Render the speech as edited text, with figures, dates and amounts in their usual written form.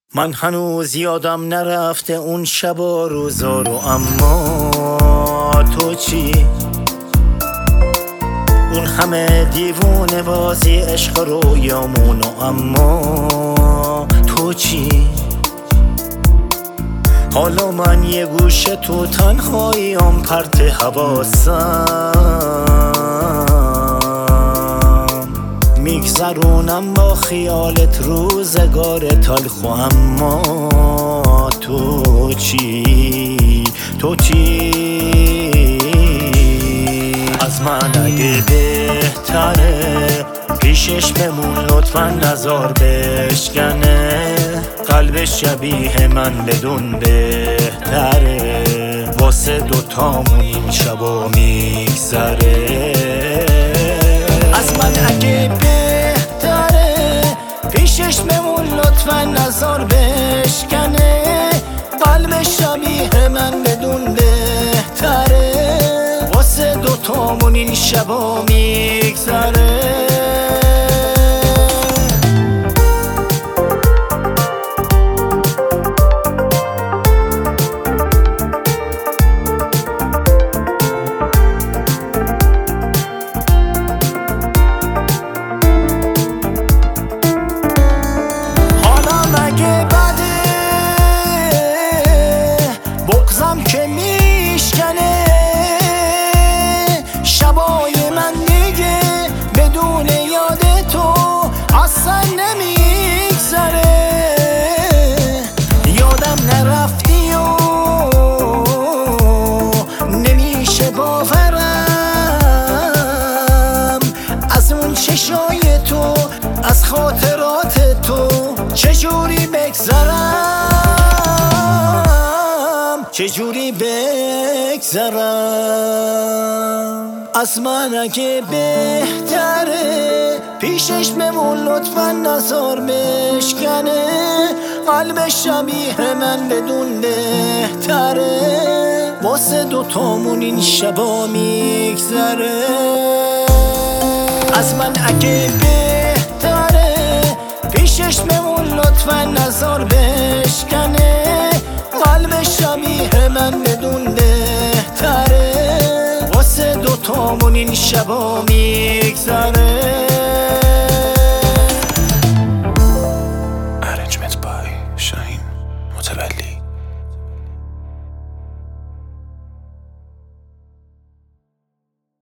من هنوز یادم نرفته اون شب و روزا رو، اما تو چی؟ اون همه دیوونه بازی عشق رویامونو، اما تو چی؟ حالا من یه گوشه تو تنهاییم، پرت حواسم میگذرونم با خیالت روزگار تلخ، اما تو چی؟ تو چی؟ از من اگه بهتره پیشش بمون، لطفا نزار بشکنه قلبش شبیه من بدون بهتره، واسه دوتامون این شبا میگذره. از من اگه بهتره پیشش بمون، لطفا نزار بشکنه قلبش شبیه من بدون بهتره، واسه دوتامون این شبا میگذره. بغضم که میشکنه شبای من دیگه بدون یاد تو اصلا نمیگذره، یادم نرفتی و نمیشه باورم از اون چشای تو، از خاطرات تو چجوری بگذرم، چجوری بگذرم. از من اگه بهتره پیشش بمون، لطفا نزار بشکنه قلبش شبیه من بدون بهتره، واسه دوتامون این شبا میگذره. از من اگه بهتره پیشش بمون، لطفا نزار بشکنه قلبش شبیه من بدون بهتره، واسه دوتامون این شبا میگذره.